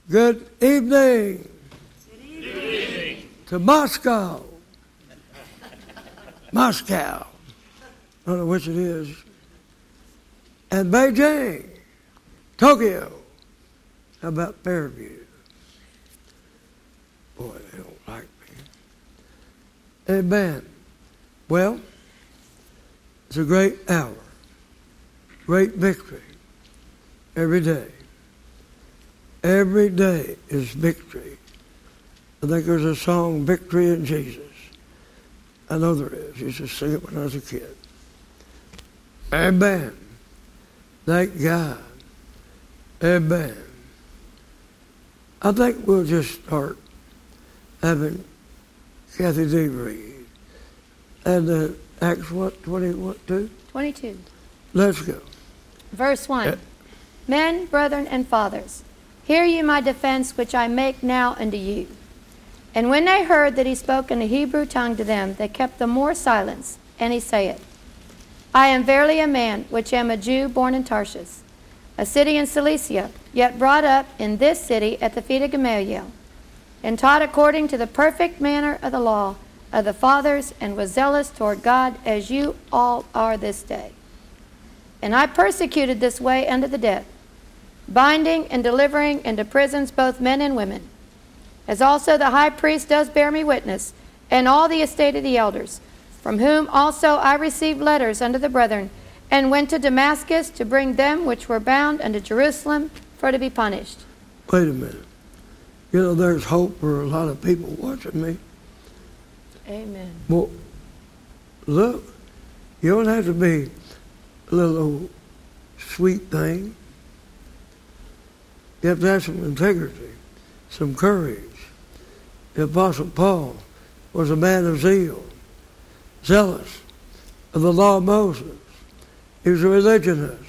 Good evening. Good evening. To Moscow. Moscow. I don't know which it is. And Beijing. Tokyo. How about Fairview? Boy, they don't like me. Amen. Well, it's a great hour. Great victory. Every day. Every day is victory. I think there's a song, Victory in Jesus. I know there is. I used to sing it when I was a kid. Amen. Thank God. Amen. I think we'll just start having Kathy D read. And Acts what? 22? 22. Let's go. Verse 1. Men, brethren, and fathers, hear ye my defense which I make now unto you. And when they heard that he spoke in the Hebrew tongue to them, they kept the more silence. And he saith, I am verily a man which am a Jew born in Tarshish, a city in Cilicia, yet brought up in this city at the feet of Gamaliel, and taught according to the perfect manner of the law of the fathers, and was zealous toward God as you all are this day. And I persecuted this way unto the death, binding and delivering into prisons both men and women, as also the high priest does bear me witness, and all the estate of the elders, from whom also I received letters unto the brethren, and went to Damascus to bring them which were bound unto Jerusalem for to be punished. Wait a minute. You know, there's hope for a lot of people watching me. Amen. Well, look, you don't have to be a little old sweet thing. You have to have some integrity, some courage. The Apostle Paul was a man of zeal, zealous of the law of Moses. He was a religionist.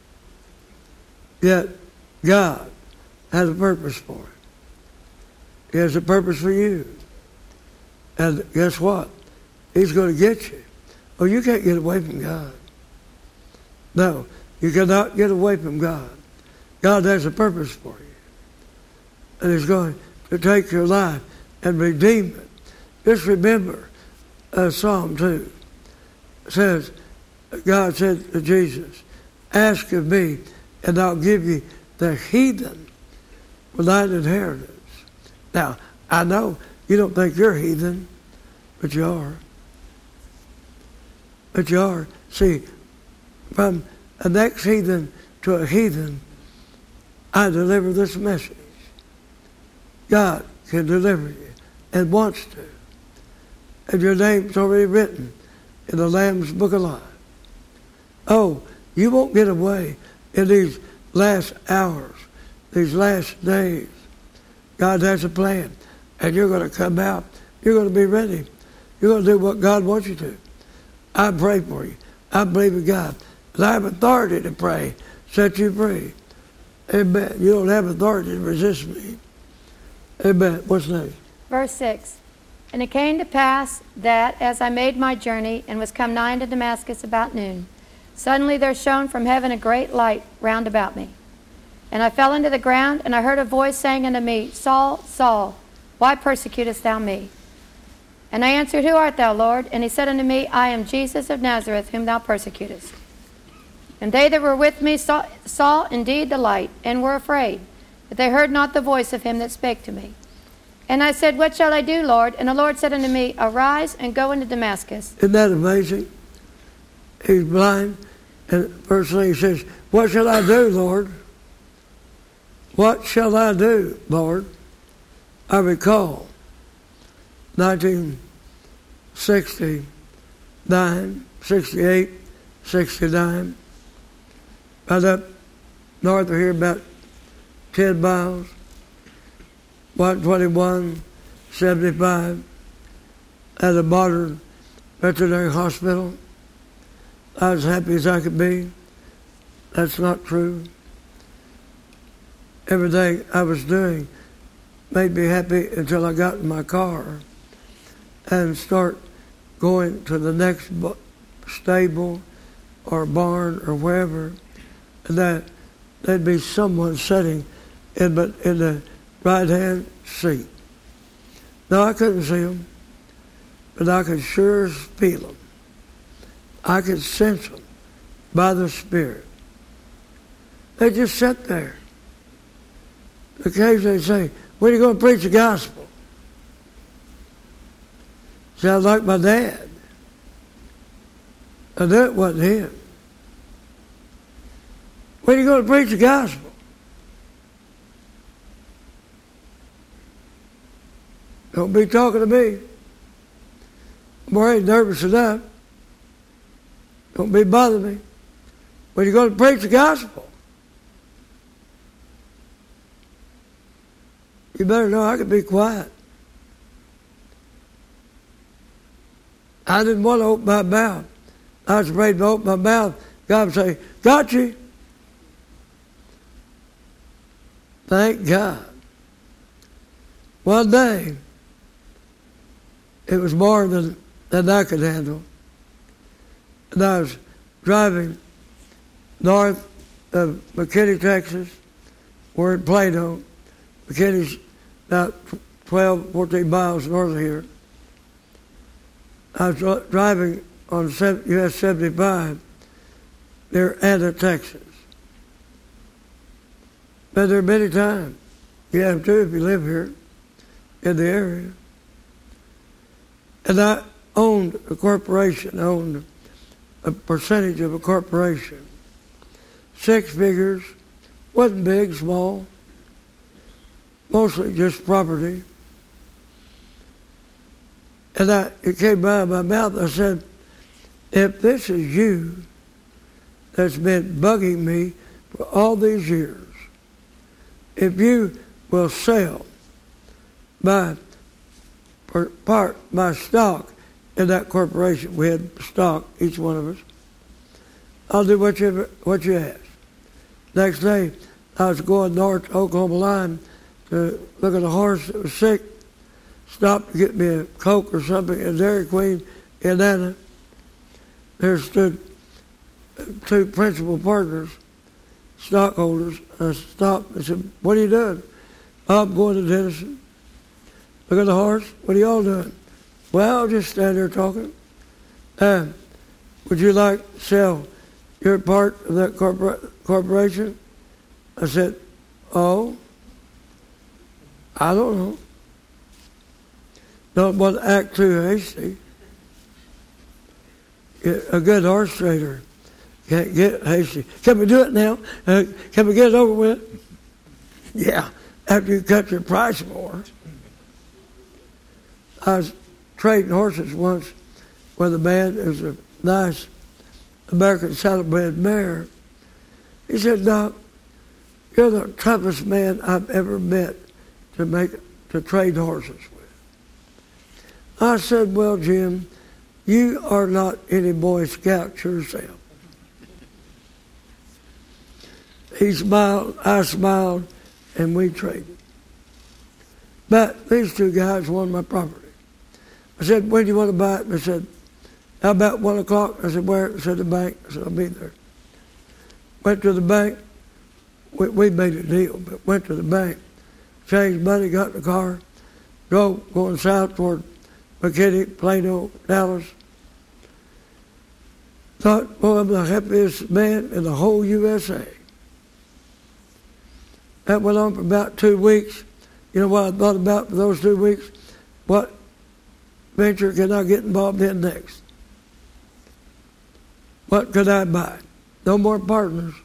Yet God has a purpose for him. He has a purpose for you. And guess what? He's going to get you. Oh, you can't get away from God. No, you cannot get away from God. God has a purpose for you. And He's going to take your life and redeem it. Just remember Psalm 2. It says, God said to Jesus, ask of me, and I'll give you the heathen for thine inheritance. Now, I know you don't think you're heathen, but you are. But you are. See, from a next heathen to a heathen, I deliver this message. God can deliver you and wants to. And your name's already written in the Lamb's Book of Life. Oh, you won't get away in these last hours, these last days. God has a plan, and you're going to come out. You're going to be ready. You're going to do what God wants you to. I pray for you. I believe in God. And I have authority to pray, set you free. Amen. You don't have authority to resist me. Amen. What's next? Verse 6. And it came to pass that, as I made my journey, and was come nigh to Damascus about noon, suddenly there shone from heaven a great light round about me. And I fell into the ground, and I heard a voice saying unto me, Saul, Saul, why persecutest thou me? And I answered, Who art thou, Lord? And he said unto me, I am Jesus of Nazareth, whom thou persecutest. And they that were with me saw indeed the light, and were afraid, but they heard not the voice of him that spake to me. And I said, What shall I do, Lord? And the Lord said unto me, Arise and go into Damascus. Isn't that amazing? He's blind, and first thing he says, What shall I do, Lord? What shall I do, Lord? I recall 1969, 68, 69, right up north of here, about 10 miles, 121, 75, at a modern veterinary hospital. I was happy as I could be. That's not true. Everything I was doing made me happy until I got in my car and start going to the next stable or barn or wherever, and that there'd be someone sitting in the right-hand seat. No, I couldn't see them, but I could sure feel them. I could sense them by the Spirit. They just sat there. Occasionally they say, when are you going to preach the gospel? Sounds like my dad. And that wasn't him. When are you going to preach the gospel? Don't be talking to me. I'm already nervous enough. Don't be bothering me. When are you going to preach the gospel? You better know I can be quiet. I didn't want to open my mouth. I was afraid to open my mouth. God would say, got you. Thank God. One day, it was more than I could handle. And I was driving north of McKinney, Texas. We're in Plano. McKinney's about 12, 14 miles north of here. I was driving on US 75 near Anna, Texas. Been there many times. You have to if you live here in the area. And I owned a corporation, owned a percentage of a corporation. 6 figures, wasn't big, small, mostly just property. And it came out of my mouth, I said, if this is you that's been bugging me for all these years, if you will sell my stock in that corporation, we had stock, each one of us, I'll do what you ask. Next day, I was going north to Oklahoma line to look at a horse that was sick, stopped to get me a Coke or something at Dairy Queen in Anna. There stood 2 principal partners, stockholders. I stopped and said, what are you doing? I'm going to Denison. Look at the horse. What are y'all doing? Well, I'll just stand there talking. Would you like to sell your part of that corporation? I said, oh, I don't know. Don't want to act too hasty. A good horse trader can't get hasty. Can we do it now? Can we get it over with? Yeah, after you cut your price more. I was trading horses once with a man who was a nice American saddlebred mare. He said, Doc, you're the toughest man I've ever met to trade horses with. I said, well, Jim, you are not any Boy Scout yourself. He smiled, I smiled, and we traded. But these 2 guys wanted my property. I said, when do you want to buy it? They said, how about 1 o'clock? I said, where? They said, the bank. I said, I'll be there. Went to the bank. We made a deal, but went to the bank, changed money, got in the car, drove going south toward McKinney, Plano, Dallas. Thought, well, I'm the happiest man in the whole USA. That went on for about 2 weeks. You know what I thought about for those 2 weeks? What venture can I get involved in next? What could I buy? No more partners.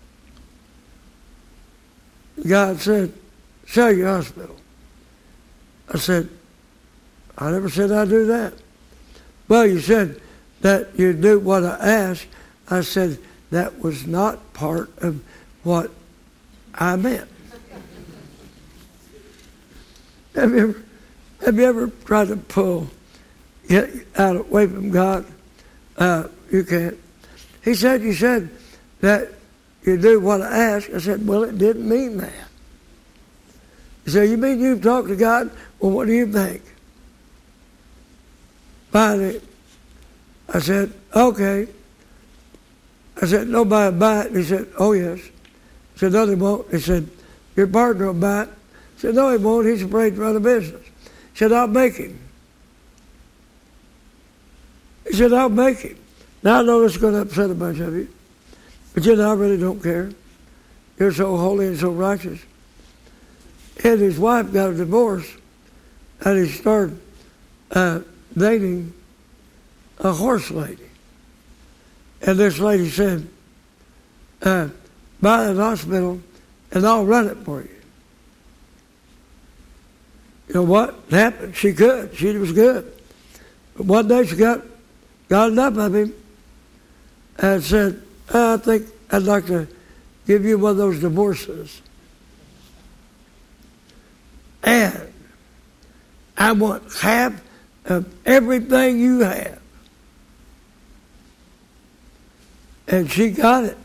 God said, sell your hospital. I said, I never said I'd do that. Well, you said that you do what I asked. I said, that was not part of what I meant. Have you ever tried to get away from God? You can't. He said, you said that you do what I asked. I said, well, it didn't mean that. He said, you mean you've talked to God? Well, what do you think? Finally, I said, okay. I said, nobody will buy it. He said, oh, yes. I said, no, they won't. He said, your partner will buy it. He said, no, he won't. He's afraid to run a business. He said, I'll make him. He said, I'll make him. Now I know this is going to upset a bunch of you, but you know, I really don't care. You're so holy and so righteous. And his wife got a divorce, and he started dating a horse lady. And this lady said, buy that hospital, and I'll run it for you. You know what happened? She could. She was good. But one day she got enough of him and said, I think I'd like to give you one of those divorces. And I want half of everything you have. And she got it.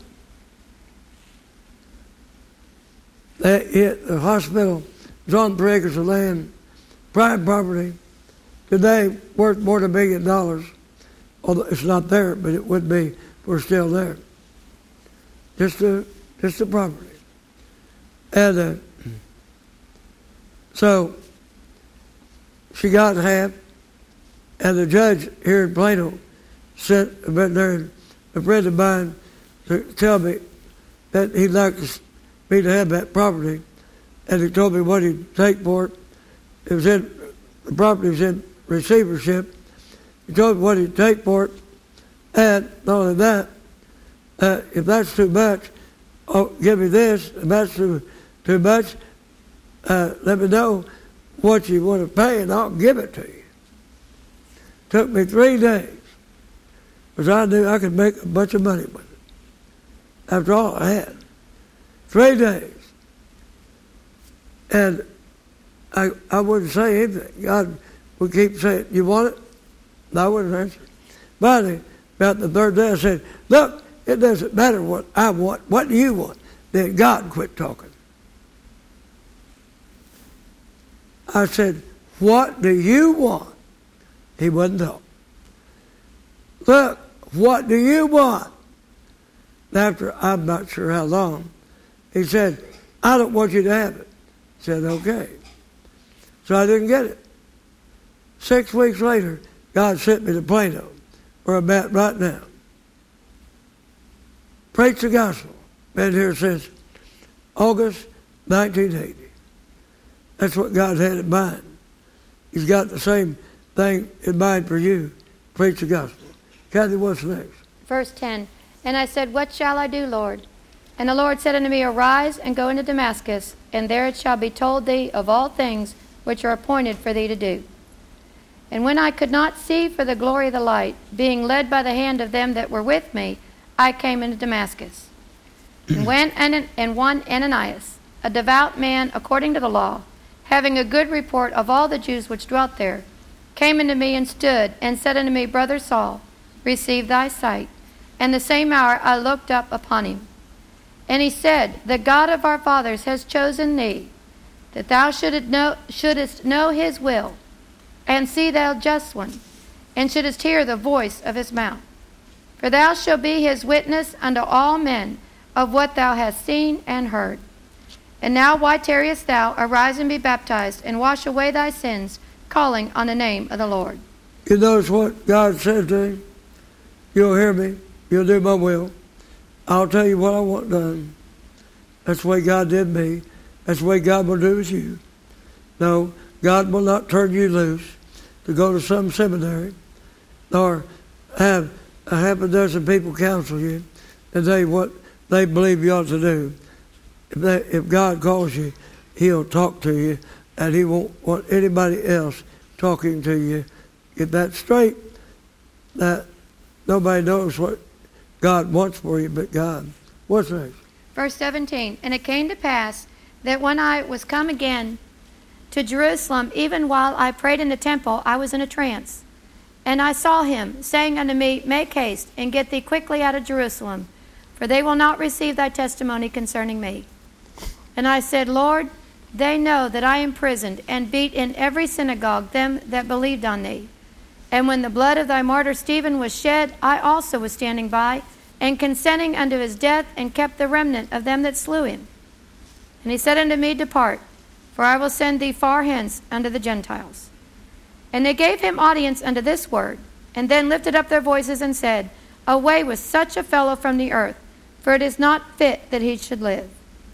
The hospital was on 3 acres of land, private property, today worth more than $1 million. Although it's not there, but it would be if we're still there. Just the property. And so she got half, and the judge here in Plano sent there, a friend of mine to tell me that he'd like me to have that property, and he told me what he'd take for it. The property was in receivership. He told me what he'd take for it, and not only that, if that's too much, give me this. If that's too much, let me know what you want to pay, and I'll give it to you. Took me 3 days, because I knew I could make a bunch of money with it. After all I had. 3 days. And I wouldn't say anything. God would keep saying, you want it? And I wouldn't answer. Finally, about the 3rd day, I said, look, it doesn't matter what I want. What do you want? Then God quit talking. I said, what do you want? He wouldn't talk. Look, what do you want? After I'm not sure how long, he said, I don't want you to have it. I said, okay. So I didn't get it. 6 weeks later, God sent me to Plano, where I'm at right now. Preach the gospel. Been here since August 1980. That's what God had in mind. He's got the same thing in mind for you. Preach the gospel. Kathy, what's next? Verse 10. And I said, what shall I do, Lord? And the Lord said unto me, arise and go into Damascus, and there it shall be told thee of all things which are appointed for thee to do. And when I could not see for the glory of the light, being led by the hand of them that were with me, I came into Damascus. And one Ananias, a devout man according to the law, having a good report of all the Jews which dwelt there, came unto me and stood, and said unto me, Brother Saul, receive thy sight. And the same hour I looked up upon him. And he said, the God of our fathers has chosen thee, that thou shouldest know his will, and see thou just one, and shouldest hear the voice of his mouth. For thou shalt be his witness unto all men of what thou hast seen and heard. And now why tarriest thou? Arise and be baptized, and wash away thy sins, calling on the name of the Lord. You notice what God said to him? You'll hear me. You'll do my will. I'll tell you what I want done. That's the way God did me. That's the way God will do with you. No, God will not turn you loose to go to some seminary or have a half a dozen people counsel you and tell you what they believe you ought to do. If God calls you, he'll talk to you, and he won't want anybody else talking to you. Get that straight, that nobody knows what God wants for you but God. What's next? Verse 17. And it came to pass that when I was come again to Jerusalem, even while I prayed in the temple, I was in a trance. And I saw him, saying unto me, make haste, and get thee quickly out of Jerusalem, for they will not receive thy testimony concerning me. And I said, Lord, they know that I imprisoned and beat in every synagogue them that believed on thee. And when the blood of thy martyr Stephen was shed, I also was standing by, and consenting unto his death, and kept the remnant of them that slew him. And he said unto me, depart, for I will send thee far hence unto the Gentiles. And they gave him audience unto this word, and then lifted up their voices and said, Away with such a fellow from the earth, for it is not fit that he should live.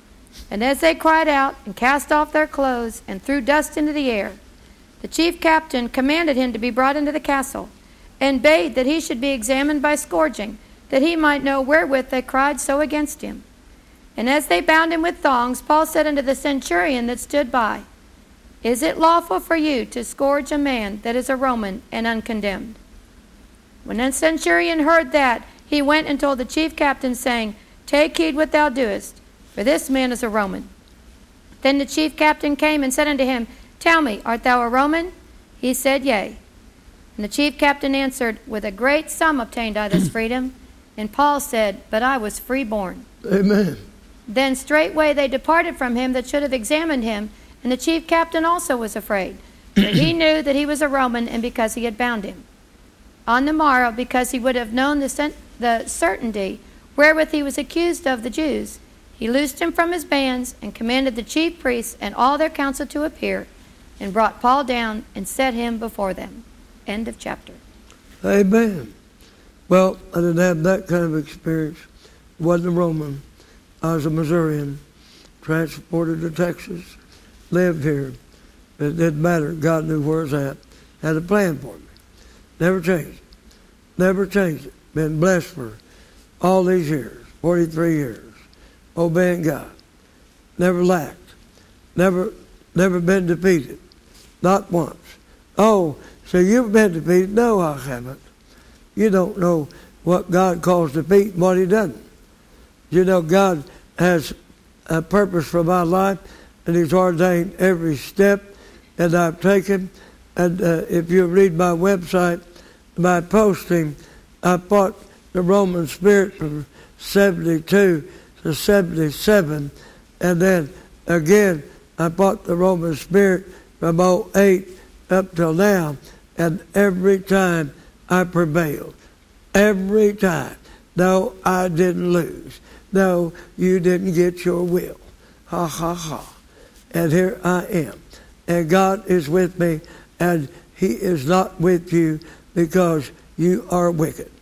And as they cried out, and cast off their clothes, and threw dust into the air, the chief captain commanded him to be brought into the castle, and bade that he should be examined by scourging, that he might know wherewith they cried so against him. And as they bound him with thongs, Paul said unto the centurion that stood by, Is it lawful for you to scourge a man that is a Roman and uncondemned? When the centurion heard that, he went and told the chief captain, saying, Take heed what thou doest, for this man is a Roman. Then the chief captain came and said unto him, Tell me, art thou a Roman? He said, Yea. And the chief captain answered, With a great sum obtained I this freedom. And Paul said, But I was freeborn. Amen. Then straightway they departed from him that should have examined him, and the chief captain also was afraid, for he knew that he was a Roman, and because he had bound him. On the morrow, because he would have known the certainty wherewith he was accused of the Jews, he loosed him from his bands, and commanded the chief priests and all their council to appear, and brought Paul down, and set him before them. End of chapter. Amen. Well, I didn't have that kind of experience. Wasn't a Roman. I was a Missourian, transported to Texas, lived here. It didn't matter. God knew where I was at. Had a plan for me. Never changed it. Never changed it. Been blessed for all these years, 43 years, obeying God. Never lacked. Never been defeated. Not once. Oh, so you've been defeated? No, I haven't. You don't know what God calls defeat and what he doesn't. You know, God has a purpose for my life, and he's ordained every step that I've taken. And if you read my website, my posting, I fought the Roman spirit from 72 to 77. And then again, I fought the Roman spirit from 08 up till now. And every time I prevailed. Every time. No, I didn't lose. No, you didn't get your will. Ha, ha, ha. And here I am. And God is with me, and he is not with you because you are wicked.